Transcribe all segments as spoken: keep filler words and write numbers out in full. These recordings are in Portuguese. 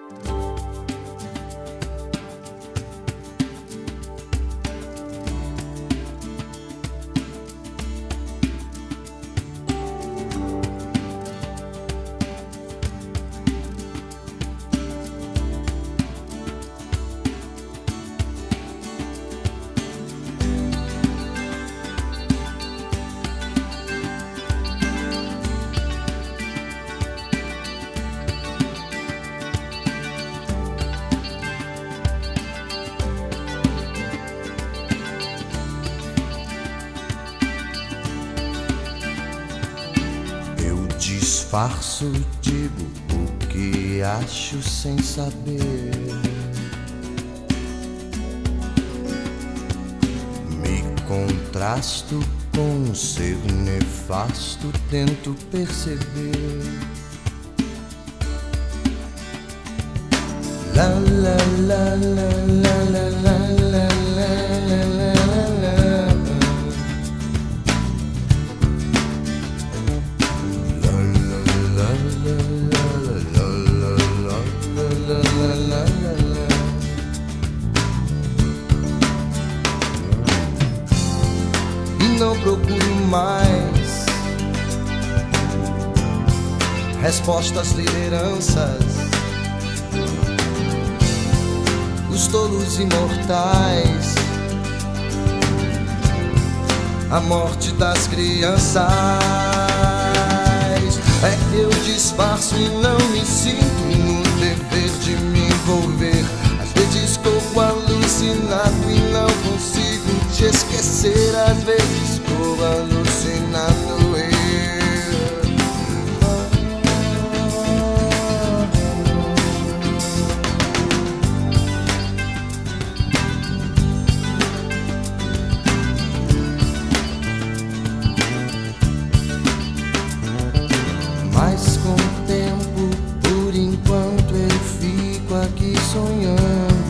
Disfarço, digo o que acho sem saber. Me contrasto com um ser nefasto, tento perceber. La la la la la la la la la la la. Não procuro mais respostas, lideranças, os tolos imortais, a morte das crianças. É que eu disfarço e não me sinto no dever de me envolver. Às vezes corro alucinado e não consigo te esquecer. Às vezes corro alucinado eu. Mas com o tempo, por enquanto, eu fico aqui sonhando.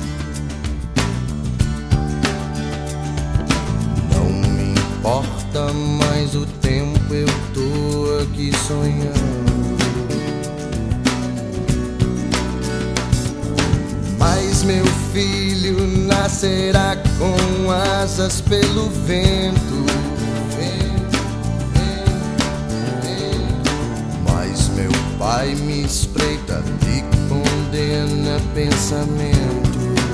Não me importa mais o tempo, eu tô aqui sonhando. Mas meu filho nascerá com asas pelo vento. Pai me espreita e condena pensamentos.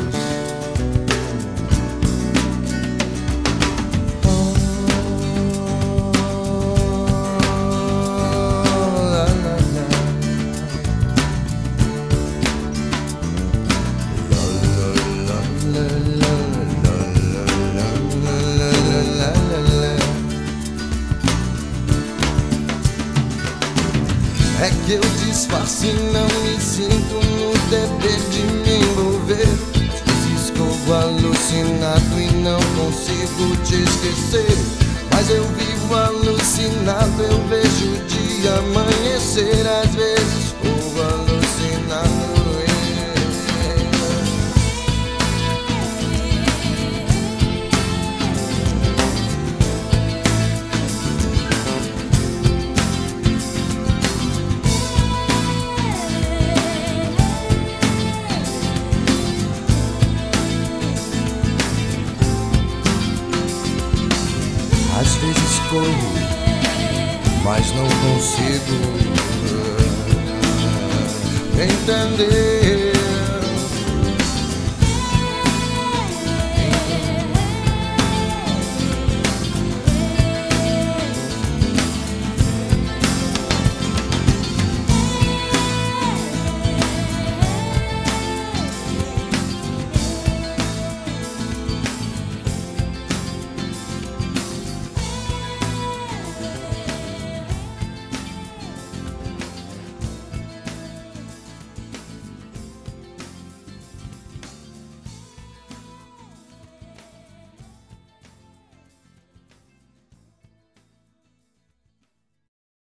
É que eu disfarço e não me sinto no dever de me envolver. Às vezes corro alucinado e não consigo te esquecer. Mas eu vivo alucinado, eu vejo o dia amanhecer. Às vezes corro alucinado eu. Às vezes corro, mas não consigo entender.